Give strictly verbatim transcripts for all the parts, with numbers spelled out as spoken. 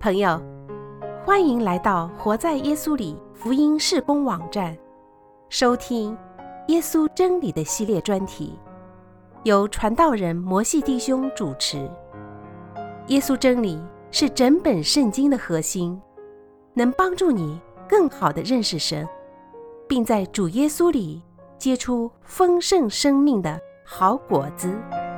朋友，欢迎来到活在耶稣里福音事工网站，收听耶稣真理的系列专题，由传道人摩西弟兄主持。耶稣真理是整本圣经的核心，能帮助你更好地认识神，并在主耶稣里结出丰盛生命的好果子。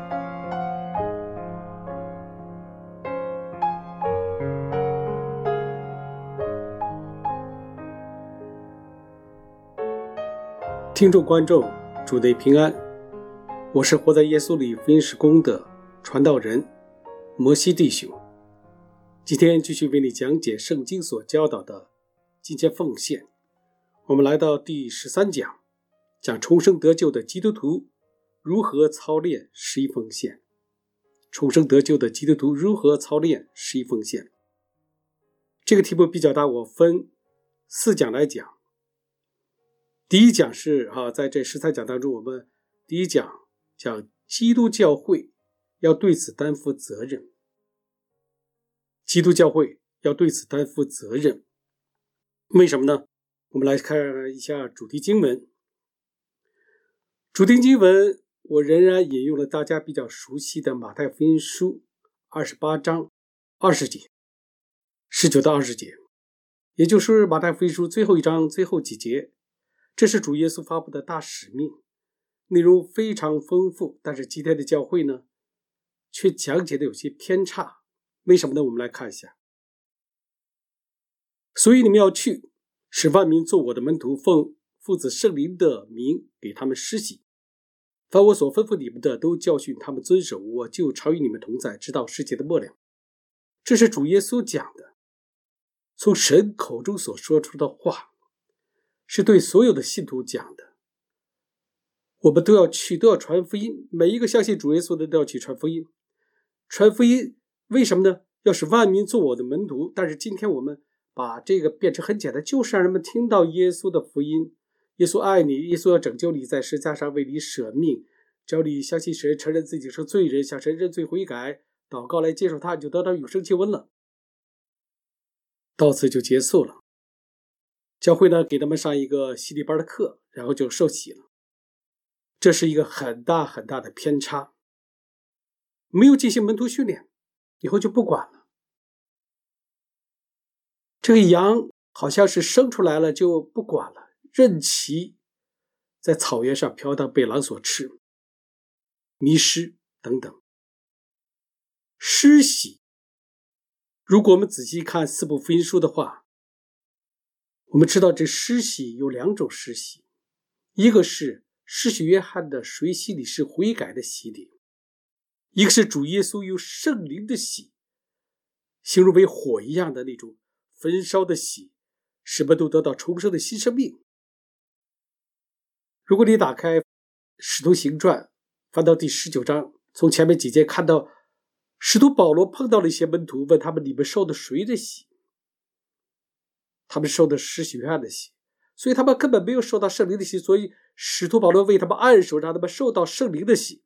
听众观众，主内平安，我是活在耶稣里福音事工的传道人摩西弟兄。今天继续为你讲解圣经所教导的金钱奉献。我们来到第十三讲，讲重生得救的基督徒如何操练十一奉献。重生得救的基督徒如何操练十一奉献？这个题目比较大，我分四讲来讲。第一讲是啊，在这十三讲当中，我们第一讲讲基督教会要对此担负责任。基督教会要对此担负责任，为什么呢？我们来看一下主题经文。主题经文我仍然引用了大家比较熟悉的马太福音书二十八章二十节，十九到二十节，也就是马太福音书最后一章最后几节。这是主耶稣发布的大使命，内容非常丰富，但是今天的教会呢，却讲解的有些偏差。为什么呢？我们来看一下。所以你们要去，使万民做我的门徒，奉父子圣灵的名给他们施洗。凡我所吩咐你们的，都教训他们遵守，我就常与你们同在，直到世界的末了。这是主耶稣讲的，从神口中所说出的话，是对所有的信徒讲的。我们都要去，都要传福音，每一个相信主耶稣的都要去传福音。传福音为什么呢？要使万民做我的门徒。但是今天我们把这个变成很简单，就是让人们听到耶稣的福音。耶稣爱你，耶稣要拯救你，在十字架上为你舍命，只要你相信神，承认自己是罪人，向神认罪悔改，祷告来接受他，你就得到永生救恩了。到此就结束了。教会呢，给他们上一个洗礼班的课，然后就受洗了。这是一个很大很大的偏差。没有进行门徒训练，以后就不管了。这个羊好像是生出来了就不管了，任其在草原上飘荡，被狼所吃，迷失等等。施洗，如果我们仔细看四部福音书的话，我们知道这施洗有两种施洗，一个是施洗约翰的水洗礼，是悔改的洗礼；一个是主耶稣用圣灵的洗，形容为火一样的那种焚烧的洗，使们都得到重生的新生命。如果你打开使徒行传，翻到第十九章，从前面几节看到使徒保罗碰到了一些门徒，问他们你们受的谁的洗？他们受的施洗约翰的洗，所以他们根本没有受到圣灵的洗，所以使徒保罗为他们按手，让他们受到圣灵的洗。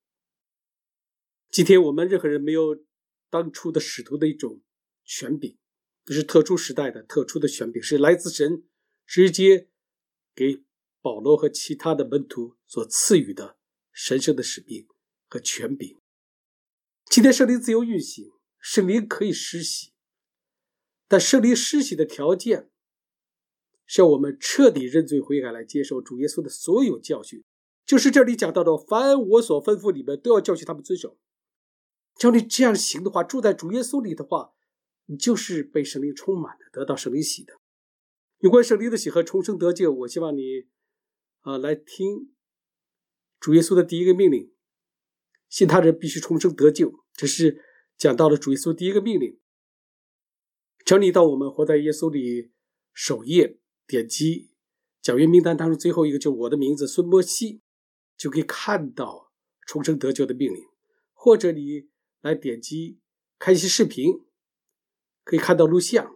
今天我们任何人没有当初的使徒的一种权柄，这是特殊时代的特殊的权柄，是来自神直接给保罗和其他的门徒所赐予的神圣的使命和权柄。今天圣灵自由运行，圣灵可以施洗，但圣灵施洗的条件是要我们彻底认罪悔改，来接受主耶稣的所有教训，就是这里讲到的，凡我所吩咐你们，都要教训他们遵守。只要你这样行的话，住在主耶稣里的话，你就是被圣灵充满的，得到圣灵洗的。有关圣灵的洗和重生得救，我希望你、呃、来听主耶稣的第一个命令，信他人必须重生得救，这是讲到了主耶稣第一个命令。整理到我们活在耶稣里首页，点击讲员名单当中最后一个就是我的名字孙摩西，就可以看到重生得救的命令。或者你来点击看一些视频，可以看到录像，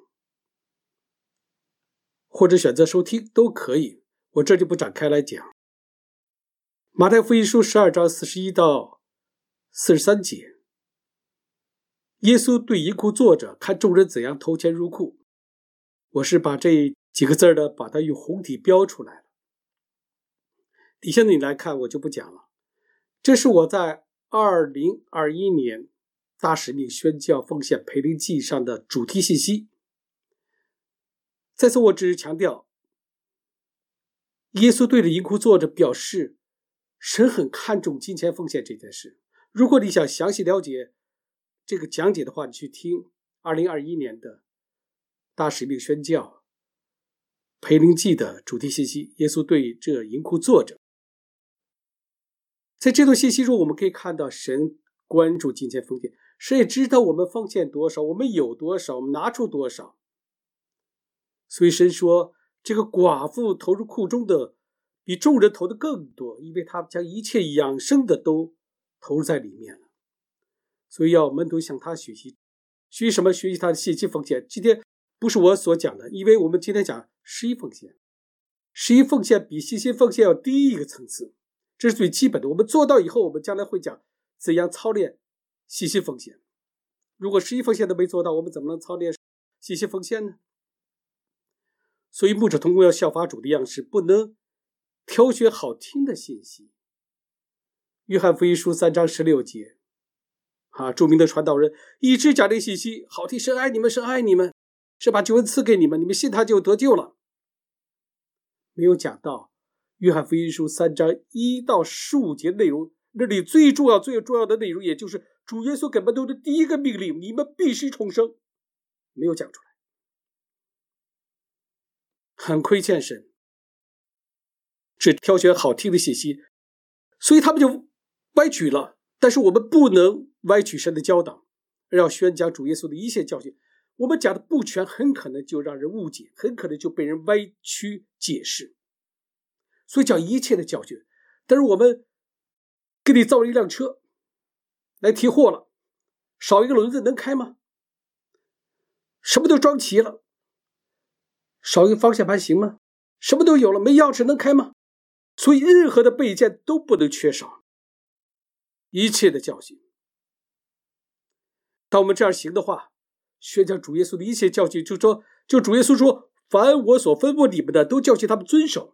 或者选择收听都可以，我这就不展开来讲。马太福音书十二章四十一到四十三节， 耶稣对银库作者看众人怎样投钱入库，我是把这几个字呢，把它用红体标出来了。底下你来看，我就不讲了。这是我在二零二一年大使命宣教奉献培灵记上的主题信息。在此我只是强调，耶稣对着银库作者表示，神很看重金钱奉献这件事。如果你想详细了解这个讲解的话，你去听二零二一年的大使命宣教培灵记的主题信息，耶稣对这银库作者。在这段信息中，我们可以看到神关注金钱奉献，神也知道我们奉献多少，我们有多少，我们拿出多少。所以神说，这个寡妇投入库中的比众人投的更多，因为他将一切养生的都投入在里面了。所以要门徒向他学习，学习什么？学习他的信心奉献。今天不是我所讲的，因为我们今天讲十一奉献，十一奉献比信心奉献要低一个层次，这是最基本的。我们做到以后，我们将来会讲怎样操练信心奉献。如果十一奉献都没做到，我们怎么能操练信心奉献呢？所以牧者同工要效法主的样式，不能挑选好听的信息。约翰福音书三章十六节啊，著名的传道人一直讲这个信息，好听，神爱你们，神爱你们，是把救恩赐给你们，你们信他就得救了。没有讲到约翰福音书三章一到十五节的内容，那里最重要最重要的内容，也就是主耶稣给门徒的第一个命令，你们必须重生，没有讲出来。很亏欠神，只挑选好听的信息，所以他们就歪曲了。但是我们不能歪曲神的教导，而要宣讲主耶稣的一切教训。我们讲的不全，很可能就让人误解，很可能就被人歪曲解释。所以讲一切的教训。但是我们给你造了一辆车来提货了，少一个轮子能开吗？什么都装齐了，少一个方向盘行吗？什么都有了，没钥匙能开吗？所以任何的备件都不能缺少，一切的教训。当我们这样行的话，宣讲主耶稣的一切教训，就说，就主耶稣说，凡我所吩咐你们的，都教训他们遵守，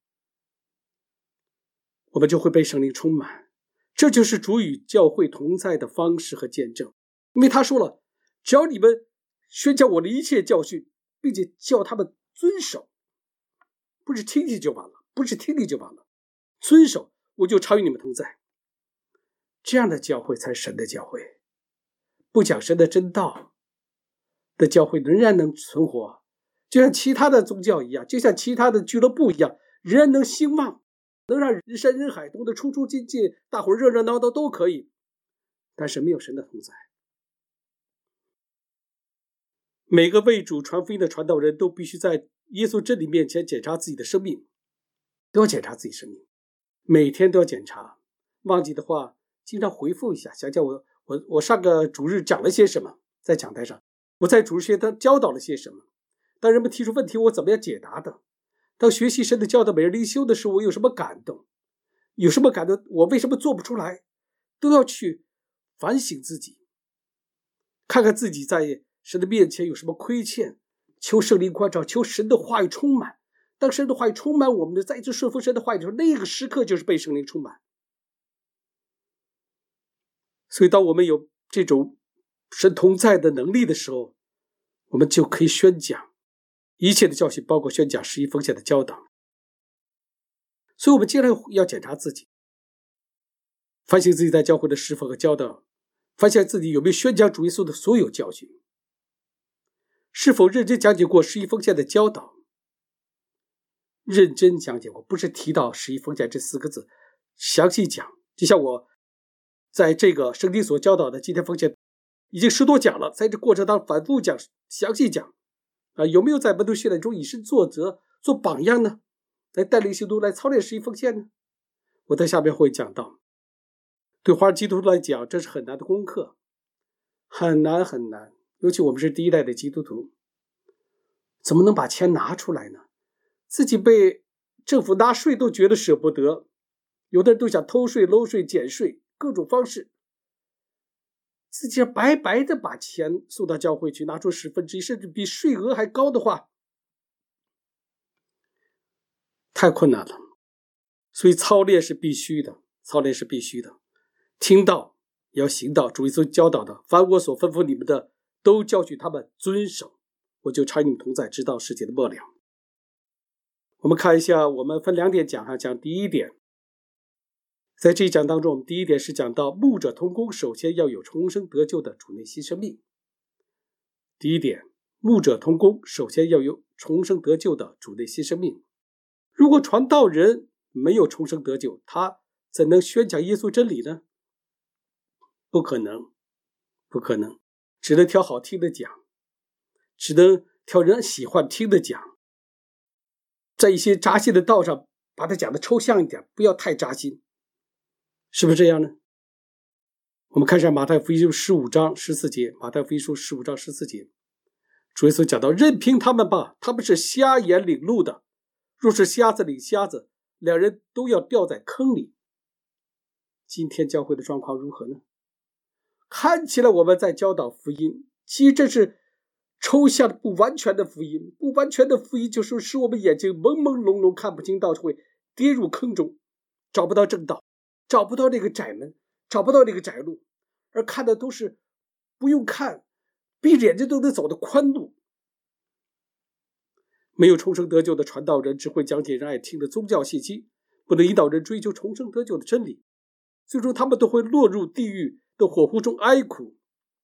我们就会被圣灵充满。这就是主与教会同在的方式和见证。因为他说了，只要你们宣讲我的一切教训，并且叫他们遵守，不是听听就完了，不是听听就完了，遵守，我就常与你们同在。这样的教会才是神的教会。不讲神的真道的教会仍然能存活，就像其他的宗教一样，就像其他的俱乐部一样，仍然能兴旺，能让人山人海懂得出出进进，大伙热热闹闹都可以。但是没有神的同在。每个为主传福音的传道人都必须在耶稣真理面前检查自己的生命，都要检查自己生命，每天都要检查。忘记的话，经常回复一下，想想我我我上个主日讲了些什么，在讲台上我在主日学堂教导了些什么，当人们提出问题，我怎么样解答的？当学习神的教导每日灵修的时候，我有什么感动？有什么感动？我为什么做不出来？都要去反省自己，看看自己在神的面前有什么亏欠，求圣灵关照，求神的话语充满。当神的话语充满我们的，再一次顺服神的话语的时候，那个时刻就是被圣灵充满。所以当我们有这种神同在的能力的时候，我们就可以宣讲一切的教训，包括宣讲十一奉献的教导。所以我们尽量要检查自己，反省自己在教会的侍奉和教导，反省自己有没有宣讲主耶稣的所有教训，是否认真讲解过十一奉献的教导。认真讲解过，不是提到十一奉献这四个字详细讲。就像我在这个圣经所教导的今天奉献已经十多讲了，在这过程当中反复讲，详细讲啊，有没有在门徒训练中以身作则，做榜样呢？来带领信徒来操练十一奉献呢？我在下面会讲到。对华人基督徒来讲，这是很难的功课，很难很难，尤其我们是第一代的基督徒，怎么能把钱拿出来呢？自己被政府纳税都觉得舍不得，有的人都想偷税漏税减税，各种方式。 自己白白的把钱送到教会去，拿出十分之一，甚至比税额还高的话，太困难了。所以操练是必须的，操练是必须的。听到要行道，主耶稣教导的，凡我所吩咐你们的，都教训他们遵守，我就常与你们同在，直到世界的末了。我们看一下，我们分两点讲哈，讲第一点，在这一讲当中，我们第一点是讲到牧者同工，首先要有重生得救的主内心生命。第一点，牧者同工，首先要有重生得救的主内心生命。如果传道人没有重生得救，他怎能宣讲耶稣真理呢？不可能，不可能，只能挑好听的讲，只能挑人喜欢听的讲，在一些扎心的道上把它讲的抽象一点，不要太扎心，是不是这样呢？我们看一下马太福音十五章十四节，马太福音十五章十四节，主耶稣讲到，任凭他们吧，他们是瞎眼领路的，若是瞎子领瞎子，两人都要掉在坑里。今天教会的状况如何呢？看起来我们在教导福音，其实这是抽象的不完全的福音，不完全的福音就是使我们眼睛朦朦胧胧看不清道，会跌入坑中，找不到正道，找不到那个窄门，找不到那个窄路，而看的都是不用看，闭着眼睛都能走的宽路。没有重生得救的传道人只会讲解人爱听的宗教信息，不能引导人追求重生得救的真理，最终他们都会落入地狱的火湖中哀苦。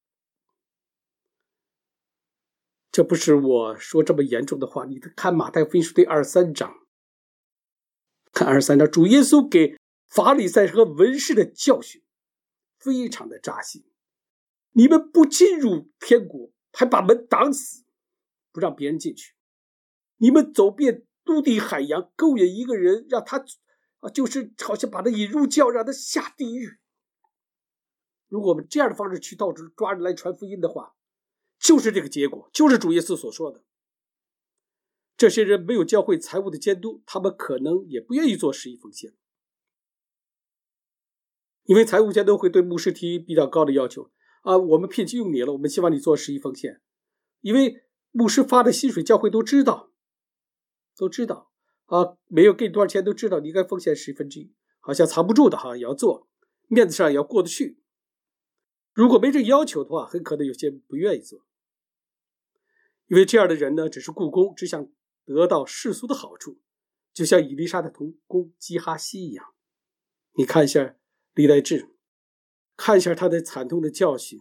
这不是我说这么严重的话，你看马太福音书第二十三章，看二十三章，主耶稣给法利赛人和文士的教训非常的扎心。你们不进入天国，还把门挡死，不让别人进去。你们走遍陆地海洋，勾引一个人，让他就是好像把他引入教，让他下地狱。如果我们这样的方式去到处抓人来传福音的话，就是这个结果，就是主耶稣所说的。这些人没有教会财务的监督，他们可能也不愿意做十一奉献，因为财务监督会对牧师提比较高的要求啊，我们聘请用你了，我们希望你做十一奉献，因为牧师发的薪水教会都知道，都知道啊，没有给你多少钱都知道，你应该奉献十分之一，好像藏不住的哈，也要做，面子上也要过得去。如果没这个要求的话，很可能有些人不愿意做，因为这样的人呢，只是雇工，只想得到世俗的好处，就像以利沙的同工基哈西一样。你看一下历代志，看一下他的惨痛的教训，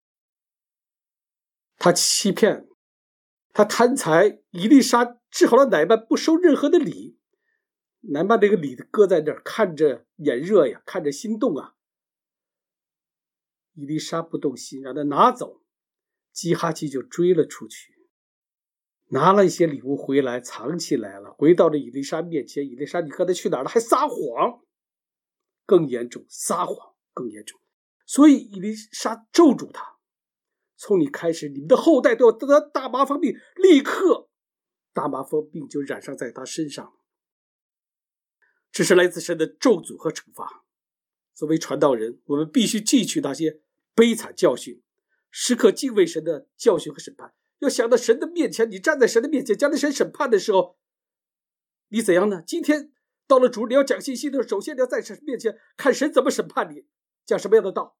他欺骗，他贪财，以利沙治好了乃縵，不收任何的礼，乃縵那个礼搁在那儿，看着眼热呀，看着心动啊。以利沙不动心，让他拿走，基哈西就追了出去，拿了一些礼物回来，藏起来了，回到了以利沙面前。以利沙，你和他去哪儿了？还撒谎，更严重，撒谎更严重。所以以利沙咒诅他，从你开始，你们的后代都要得大麻风病，立刻大麻风病就染上在他身上。这是来自神的咒诅和惩罚。作为传道人，我们必须汲取那些悲惨教训，时刻敬畏神的教训和审判。要想到神的面前，你站在神的面前，将来神审判的时候，你怎样呢？今天到了主，你要讲信息的时候，首先你要在神面前看神怎么审判你，讲什么样的道。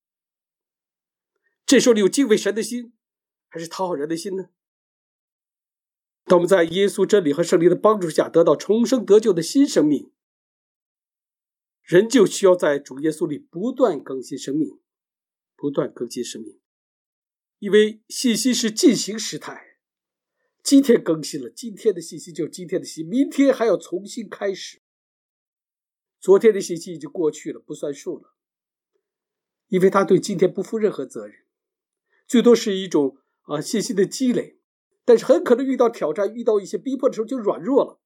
这时候你有敬畏神的心，还是讨好人的心呢？当我们在耶稣真理和圣灵的帮助下得到重生得救的新生命，人就需要在主耶稣里不断更新生命，不断更新生命。因为信息是进行时态，今天更新了，今天的信息就是今天的信息，明天还要重新开始。昨天的信息已经过去了，不算数了，因为他对今天不负任何责任，最多是一种啊信息的积累，但是很可能遇到挑战，遇到一些逼迫的时候就软弱了。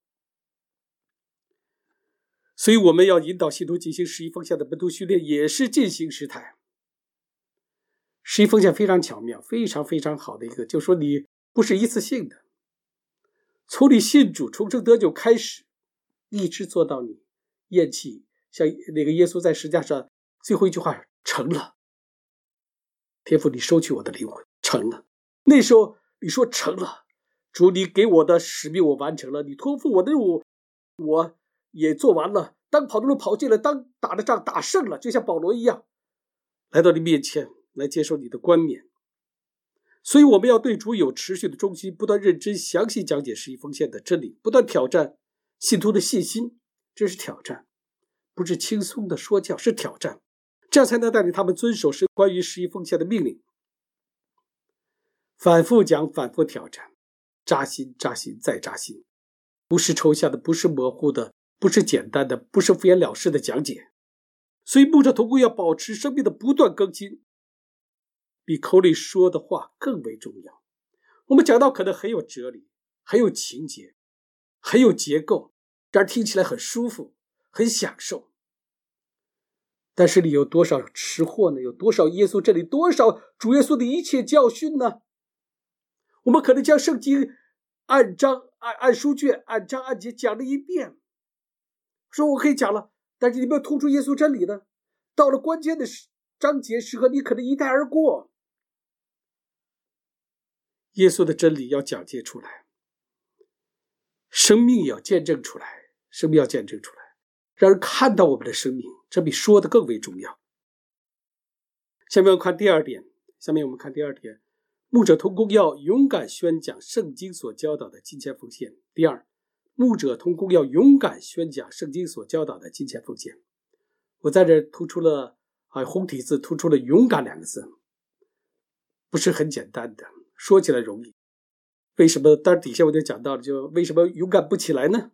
所以我们要引导信徒进行十一奉献的门徒训练，也是进行时态。十一奉献非常巧妙，非常非常好的一个，就是说你不是一次性的，从你信主重生得救开始，一直做到你咽气，像那个耶稣在十字架上最后一句话成了， 天父，你收取我的灵魂，成了。那时候你说成了，主，你给我的使命我完成了，你托付我的任务我也做完了，当跑的路跑尽了，当打的仗打胜了，就像保罗一样，来到你面前来接受你的冠冕。所以我们要对主有持续的忠心，不断认真详细讲解十一奉献的真理，不断挑战信徒的信心，这是挑战，不是轻松的说教，是挑战，这样才能带领他们遵守神关于十一奉献的命令。反复讲，反复挑战，扎心扎心再扎心，不是抽象的，不是模糊的，不是简单的，不是敷衍了事的讲解。所以牧者同工要保持生命的不断更新，比口里说的话更为重要。我们讲到可能很有哲理，很有情节，很有结构，让人听起来很舒服，很享受。但是里有多少吃货呢？有多少耶稣真理，多少主耶稣的一切教训呢？我们可能将圣经按章按按书卷按章按节讲了一遍，说我可以讲了，但是你没有突出耶稣真理呢？到了关键的章节时刻，你可能一带而过。耶稣的真理要讲解出来，生命要见证出来，生命要见证出来，让人看到我们的生命，这比说的更为重要。下面我们看第二点，下面我们看第二点，牧者同工要勇敢宣讲圣经所教导的金钱奉献。第二，牧者同工要勇敢宣讲圣经所教导的金钱奉献。我在这突出了啊红体字，突出了勇敢两个字，不是很简单的，说起来容易。为什么？当然底下我就讲到了，就为什么勇敢不起来呢？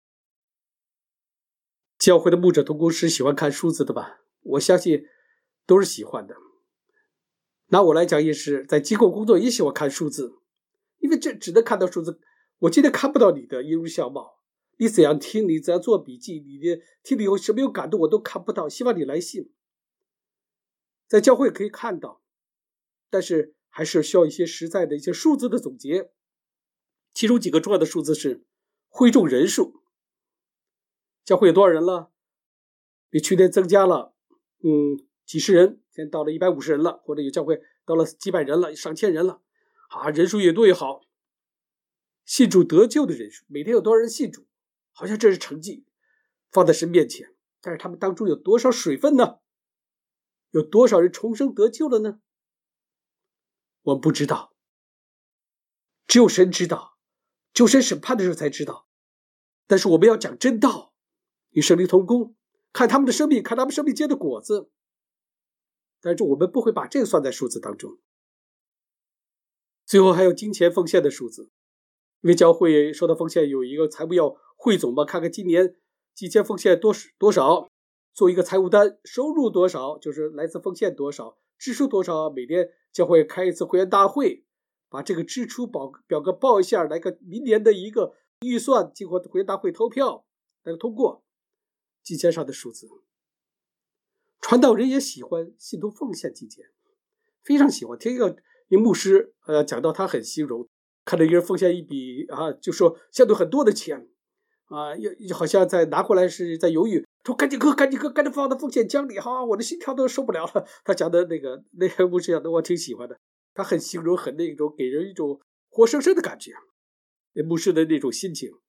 教会的牧者同工是喜欢看数字的吧？我相信都是喜欢的。拿我来讲也是，在机构工作也喜欢看数字，因为这只能看到数字，我今天看不到你的音容笑貌，你怎样听，你怎样做笔记，你的听里有什么有感动我都看不到，希望你来信。在教会可以看到，但是还是需要一些实在的一些数字的总结。其中几个重要的数字是会众人数，教会有多少人了？比去年增加了嗯几十人，现在到了一百五十人了，或者有教会到了几百人了，上千人了啊，人数越多越好。信主得救的人数，每天有多少人信主，好像这是成绩放在神面前，但是他们当中有多少水分呢？有多少人重生得救了呢？我们不知道，只有神知道，只有神审判的时候才知道。但是我们要讲真道，与圣灵同工，看他们的生命，看他们生命结的果子。但是我们不会把这个算在数字当中。最后还有金钱奉献的数字，因为教会收到奉献有一个财务要汇总嘛，看看今年金钱奉献多多少，做一个财务单，收入多少就是来自奉献多少，支出多少，每年教会开一次会员大会，把这个支出表表格报一下，来个明年的一个预算，经过会员大会投票来个通过金钱上的数字。传道人也喜欢信徒奉献金钱，非常喜欢。听一个一个牧师呃讲到，他很形容，看到一个人奉献一笔啊，就说相对很多的钱啊，又好像在拿过来是在犹豫，说赶紧喝，赶紧喝，赶紧放到奉献箱里哈，我的心跳都受不了了。他讲的那个那个牧师讲的，我挺喜欢的，他很形容，很那种给人一种活生生的感觉，那牧师的那种心情。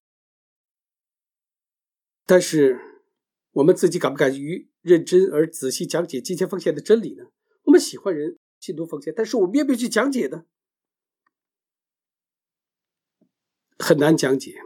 但是我们自己敢不敢于认真而仔细讲解金钱奉献的真理呢？我们喜欢人信徒奉献，但是我们愿不愿意去讲解呢？很难讲解，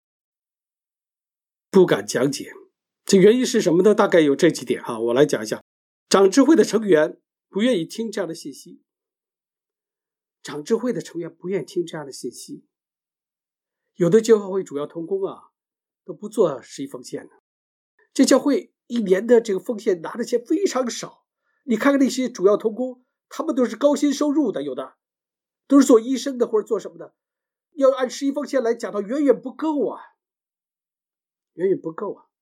不敢讲解。这原因是什么呢？大概有这几点哈，我来讲一下。长智会的成员不愿意听这样的信息，长智会的成员不愿意听这样的信息。有的教会主要同工啊，都不做十一奉献的。这教会一年的这个奉献拿的钱非常少，你看看那些主要同工，他们都是高薪收入的，有的都是做医生的或者做什么的，要按十一奉献来讲到远远不够啊，远远不够啊。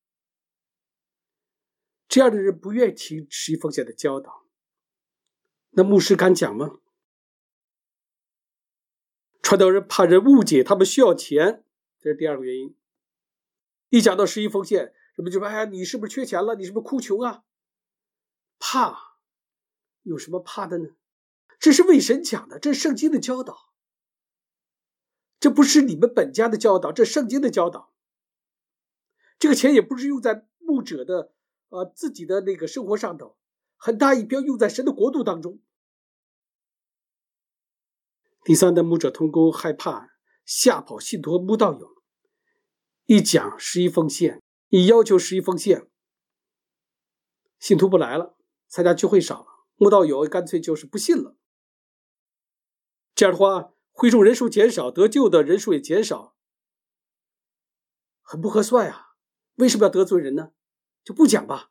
这样的人不愿意听十一奉献的教导，那牧师敢讲吗？传道人怕人误解他们需要钱，这是第二个原因。一讲到十一奉献，什么就说哎呀，你是不是缺钱了？你是不是哭穷啊？怕， 有什么怕的呢？这是为神讲的，这是圣经的教导，这不是你们本家的教导，这是圣经的教导。这个钱也不是用在牧者的呃自己的那个生活上头，很大一标用在神的国度当中。第三的牧者同工害怕吓跑信徒和慕道友，一讲十一奉献，一要求十一奉献，信徒不来了，参加聚会少了，慕道友干脆就是不信了。这样的话，会众人数减少，得救的人数也减少，很不合算呀。为什么要得罪人呢？就不讲吧。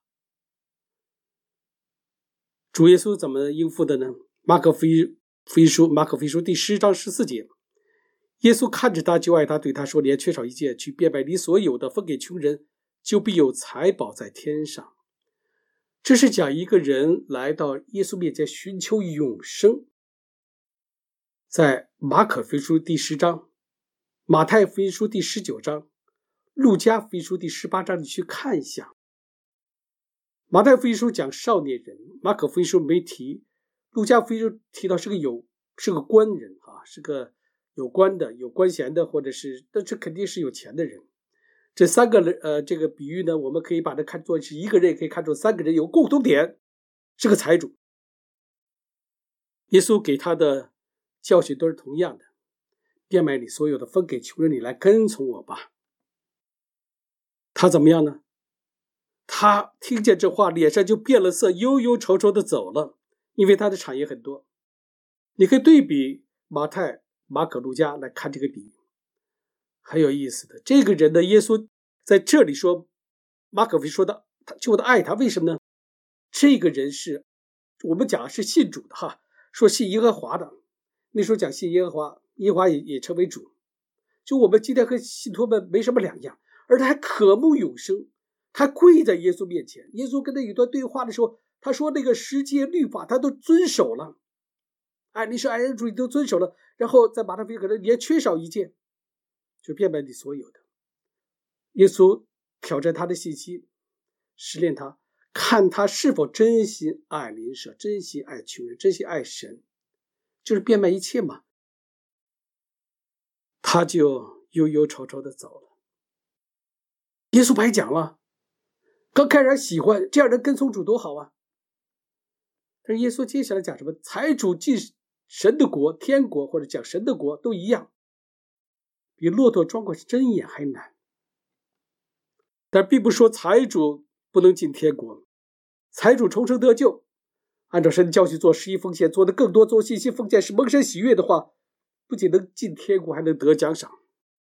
主耶稣怎么应付的呢？马可福音福音书马可福音书第十章十四节，耶稣看着他就爱他，对他说：“你也缺少一件，去变卖你所有的，分给穷人，就必有财宝在天上。”这是讲一个人来到耶稣面前寻求永生。在马可福音书第十章、马太福音书第十九章、路加福音书第十八章，你去看一下。马太福音书讲少年人，马可福音书没提，路加福音书提到是个有是个官人啊，是个有官的、有官衔的，或者是，但这肯定是有钱的人。这三个人，呃，这个比喻呢，我们可以把它看作是一个人，也可以看作三个人有共同点，是个财主。耶稣给他的教训都是同样的，变卖你所有的，分给穷人，你来跟从我吧。他怎么样呢？他听见这话，脸上就变了色，忧忧愁愁的走了，因为他的产业很多。你可以对比马太、马可、路加来看这个比喻，很有意思的。这个人的耶稣在这里说，马可福音说的，他就的爱他，为什么呢？这个人是我们讲是信主的哈，说信耶和华的，那时候讲信耶和华，耶和华 也, 也称为主，就我们今天和信徒们没什么两样，而他还渴慕永生，他跪在耶稣面前，耶稣跟他有段对话的时候，他说那个十诫律法他都遵守了，哎，你是爱人主，你都遵守了，然后在马太福音可能也缺少一件，就变卖你所有的。耶稣挑战他的信心，试炼他，看他是否真心爱邻舍，真心爱穷人，真心爱神，就是变卖一切嘛。他就忧忧愁愁的走了。耶稣白讲了，刚开始还喜欢这样的跟从主多好啊，但是耶稣接下来讲什么？财主进神的国，天国或者讲神的国都一样，比骆驼装过针眼还难。但并不说财主不能进天国，财主重生得救，按照神的教训做十一奉献，做得更多，做信心奉献是蒙神喜悦的话，不仅能进天国，还能得奖赏。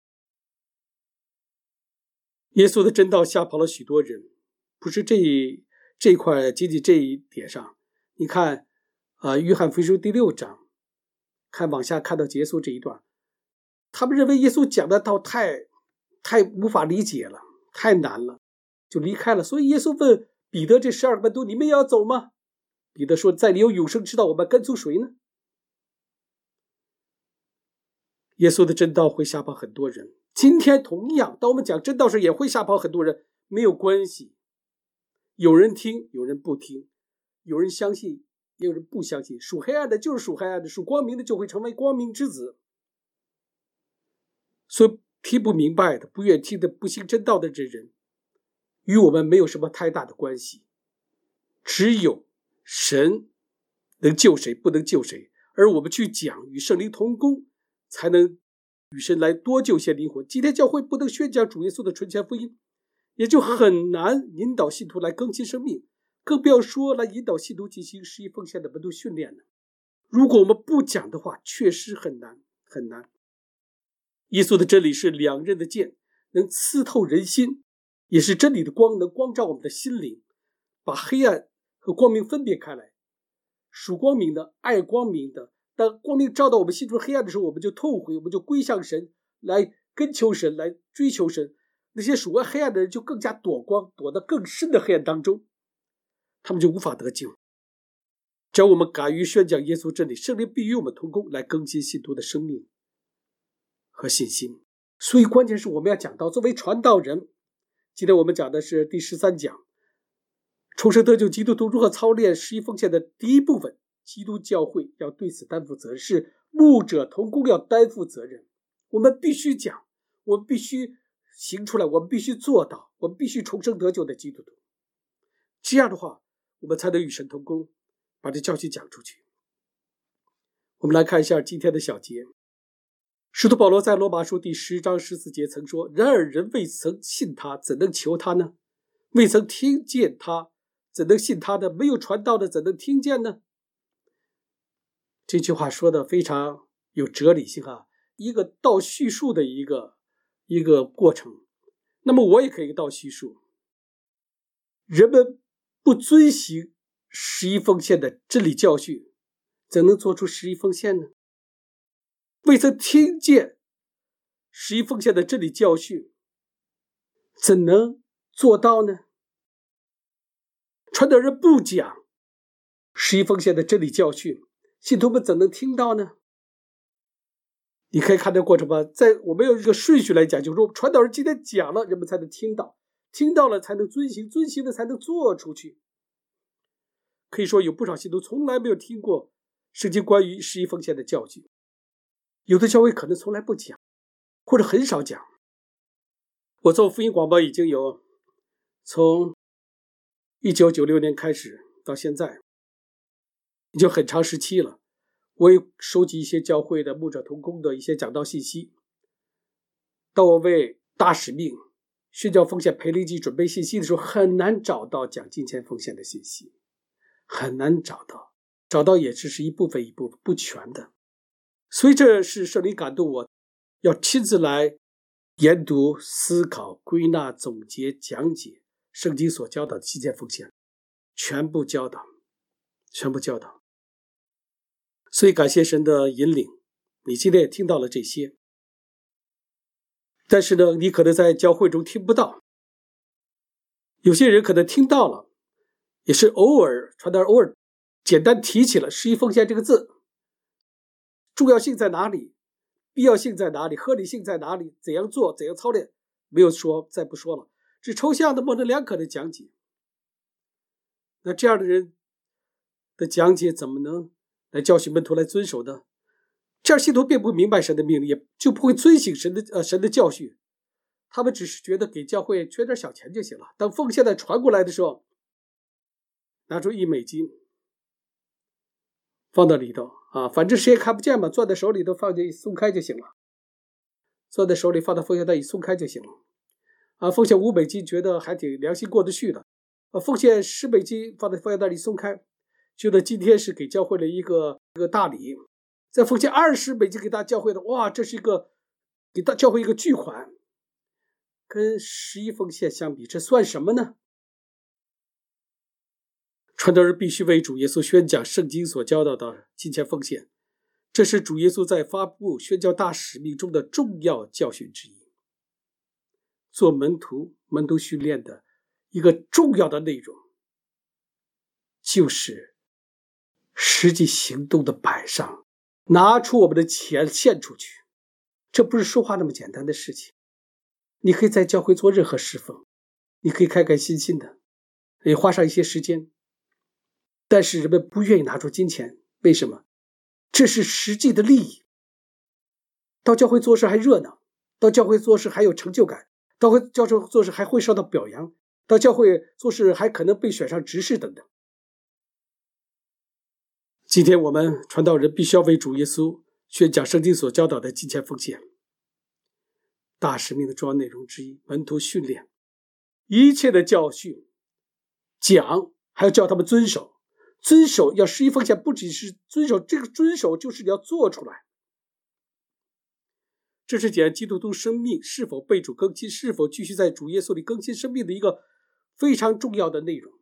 耶稣的真道吓跑了许多人，不是这一这一块，仅仅这一点上。你看啊、呃，约翰福音书第六章，看往下看到结束这一段，他们认为耶稣讲的道太太无法理解了，太难了，就离开了。所以耶稣问彼得这十二个门徒，你们也要走吗？彼得说，在你有永生之道，我们跟从谁呢？耶稣的真道会吓跑很多人，今天同样，当我们讲真道时也会吓跑很多人，没有关系。有人听，有人不听，有人相信，也有人不相信。属黑暗的就是属黑暗的，属光明的就会成为光明之子。所以听不明白的，不愿听的，不信真道的这人，与我们没有什么太大的关系。只有神能救谁，不能救谁，而我们去讲与圣灵同工，才能与神来多救些灵魂。今天教会不能宣讲主耶稣的纯全福音，也就很难引导信徒来更新生命，更不要说来引导信徒进行十一奉献的门徒训练了。如果我们不讲的话，确实很难很难。耶稣的真理是两刃的剑，能刺透人心，也是真理的光，能光照我们的心灵，把黑暗和光明分别开来。属光明的，爱光明的，当光明照到我们心中黑暗的时候，我们就痛悔，我们就归向神，来跟求神，来追求神。那些属黑暗的人就更加躲光，躲到更深的黑暗当中，他们就无法得救。只要我们敢于宣讲耶稣真理，圣灵必与我们同工，来更新信徒的生命和信心。所以关键是我们要讲到作为传道人，今天我们讲的是第十三讲， 重生得救基督徒如何操练十一奉献的第一部分，基督教会要对此担负责任，是牧者同工要担负责任。我们必须讲，我们必须行出来，我们必须做到，我们必须重生得救的基督徒。这样的话，我们才能与神同工，把这教训讲出去。我们来看一下今天的小节。使徒保罗在罗马书第十章十四节曾说，然而人未曾信他，怎能求他呢？未曾听见他，怎能信他呢？没有传道的，怎能听见呢？这句话说的非常有哲理性啊，一个倒叙述的一个一个过程。那么我也可以倒叙述，人们不遵行十一奉献的真理教训，怎能做出十一奉献呢？未曾听见十一奉献的真理教训，怎能做到呢？传道人不讲十一奉献的真理教训，信徒们怎能听到呢？你可以看这过程吧，在我们有一个顺序来讲，就是说传道人今天讲了，人们才能听到，听到了才能遵行，遵行了才能做出去。可以说有不少信徒从来没有听过圣经关于十一奉献的教训，有的教会可能从来不讲，或者很少讲。我做福音广播已经有从一九九六年开始到现在，已经很长时期了。我也收集一些教会的牧者同工的一些讲道信息。当我为大使命宣教奉献培灵机准备信息的时候，很难找到讲金钱奉献的信息，很难找到，找到也只是一部分一部分不全的。所以这是圣灵感动我要亲自来研读、思考、归纳、总结、讲解圣经所教导的金钱奉献，全部教导，全部教导。所以感谢神的引领，你今天也听到了这些。但是呢，你可能在教会中听不到，有些人可能听到了，也是偶尔传道人偶尔简单提起了十一奉献这个字，重要性在哪里，必要性在哪里，合理性在哪里，怎样做，怎样操练，没有说，再不说了，只抽象的模棱两可的讲解。那这样的人的讲解怎么能来教训门徒来遵守呢？这样信徒并不明白神的命令，也就不会遵行神的呃神的教训。他们只是觉得给教会捐点小钱就行了。当奉献的传过来的时候，拿出一美金放到里头啊，反正谁也看不见嘛，攥在手里头放进松开就行了，攥在手里放到奉献袋一松开就行了。啊，奉献五美金觉得还挺良心过得去的，啊，奉献十美金放在奉献袋里松开，觉得今天是给教会的一个一个大礼。再奉献二十美金给大教会的，哇，这是一个给大教会一个巨款。跟十一奉献相比，这算什么呢？传道人必须为主耶稣宣讲圣经所教导的金钱奉献，这是主耶稣在发布宣教大使命中的重要教训之一。做门徒门徒训练的一个重要的内容，就是实际行动的摆上，拿出我们的钱献出去。这不是说话那么简单的事情。你可以在教会做任何侍奉，你可以开开心心的，也花上一些时间，但是人们不愿意拿出金钱，为什么？这是实际的利益。到教会做事还热闹，到教会做事还有成就感，到教会做事还会受到表扬，到教会做事还可能被选上执事等等。今天我们传道人必须要为主耶稣宣讲圣经所教导的金钱奉献。大使命的重要内容之一，门徒训练，一切的教训讲，还要叫他们遵守。遵守要十一奉献，不只是遵守，这个遵守就是你要做出来。这是讲基督徒生命是否被主更新，是否继续在主耶稣里更新生命的一个非常重要的内容。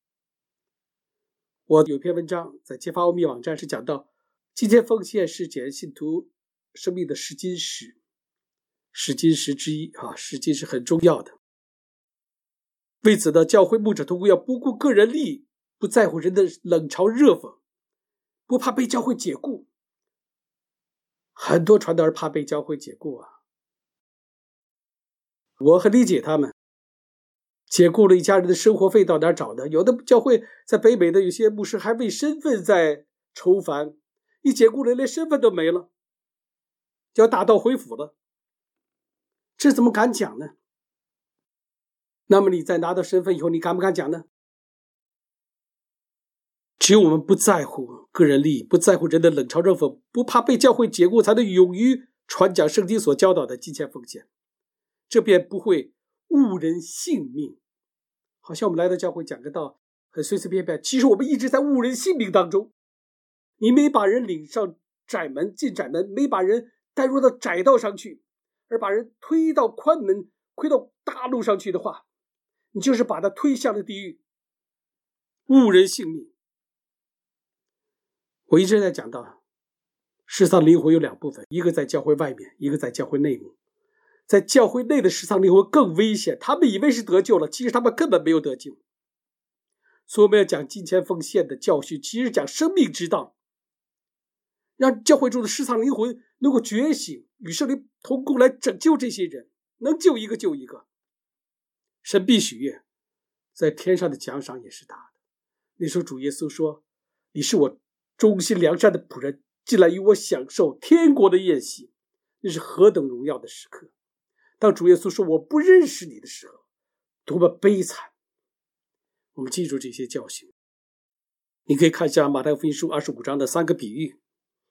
我有一篇文章在揭发奥秘网站是讲到，金钱奉献是检验信徒生命的试金石，试金石之一啊，试金石很重要的。为此呢，教会牧者同工要不顾个人利益，不在乎人的冷嘲热讽，不怕被教会解雇。很多传道人怕被教会解雇啊，我很理解他们。 解雇了一家人的生活费到哪儿找呢？有的教会在北美的有些牧师还为身份在愁烦，一解雇了连身份都没了，就要打道回府了。这怎么敢讲呢？那么你在拿到身份以后，你敢不敢讲呢？只有我们不在乎个人利益，不在乎人的冷嘲热讽，不怕被教会解雇，才能勇于传讲圣经所教导的金钱奉献，这便不会误人性命。好像我们来到教会讲个道很随随便便，其实我们一直在误人性命当中。你没把人领上窄门进窄门，没把人带入到窄道上去，而把人推到宽门推到大路上去的话，你就是把他推向了地狱，误人性命。我一直在讲到世上灵魂有两部分，一个在教会外面，一个在教会内面。在教会内的世上灵魂更危险，他们以为是得救了，其实他们根本没有得救。所以我们要讲金钱奉献的教训，其实讲生命之道，让教会中的世上灵魂能够觉醒，与圣灵同工来拯救这些人，能救一个救一个。神必喜悦，在天上的奖赏也是大的。那时候主耶稣说，你是我忠心良善的仆人，进来与我享受天国的宴席，那是何等荣耀的时刻。当主耶稣说我不认识你的时候，多么悲惨。我们记住这些教训。你可以看一下马太福音书二十五章的三个比喻。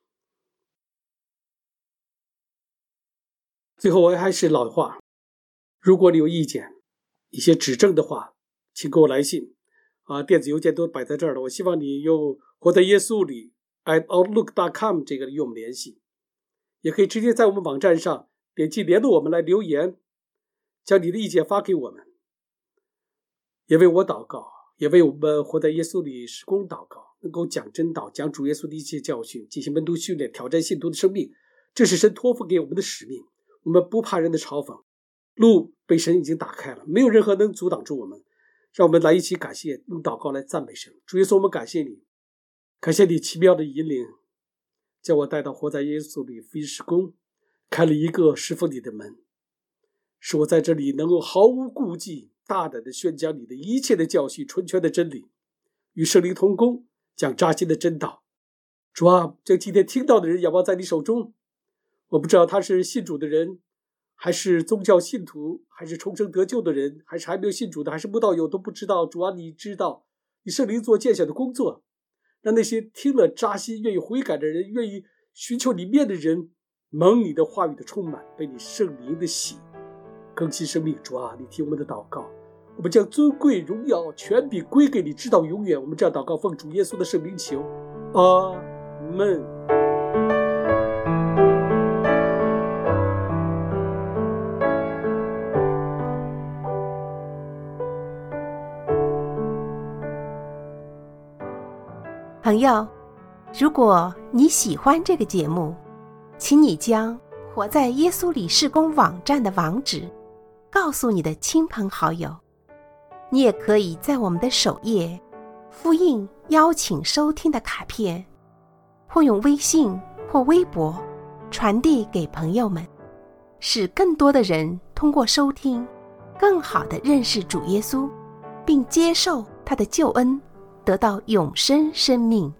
最后我还是老话，如果你有意见，一些指正的话，请给我来信啊，电子邮件都摆在这儿了。我希望你用活在耶稣里 at outlook dot com 这个与我们联系，也可以直接在我们网站上点击联络我们来留言，将你的意见发给我们，也为我祷告，也为我们活在耶稣里事工祷告，能够讲真道，讲主耶稣的一切教训，进行门徒训练，挑战信徒的生命，这是神托付给我们的使命。我们不怕人的嘲讽，路被神已经打开了，没有任何能阻挡住我们。让我们来一起感谢，用祷告来赞美神。主耶稣，我们感谢你，感谢你奇妙的引领，将我带到活在耶稣里福音事工，开了一个侍奉你的门，使我在这里能够毫无顾忌大胆地宣讲你的一切的教训，纯全的真理，与圣灵同工，讲扎心的真道。主啊，将今天听到的人仰望在你手中，我不知道他是信主的人，还是宗教信徒，还是重生得救的人，还是还没有信主的，还是慕道友，都不知道。主啊，你知道，你圣灵做见显的工作，让那些听了扎心愿意悔改的人，愿意寻求你面的人，蒙你的话语的充满，被你圣灵的喜更新生命。主啊，你听我们的祷告，我们将尊贵荣耀权柄归给你，直到永远。我们这样祷告，奉主耶稣的圣名求，阿们。 朋友，如果你喜欢这个节目，请你将活在耶稣里事工网站的网址告诉你的亲朋好友。你也可以在我们的首页复印邀请收听的卡片，或用微信或微博传递给朋友们，使更多的人通过收听更好地认识主耶稣，并接受他的救恩，得到永生生命。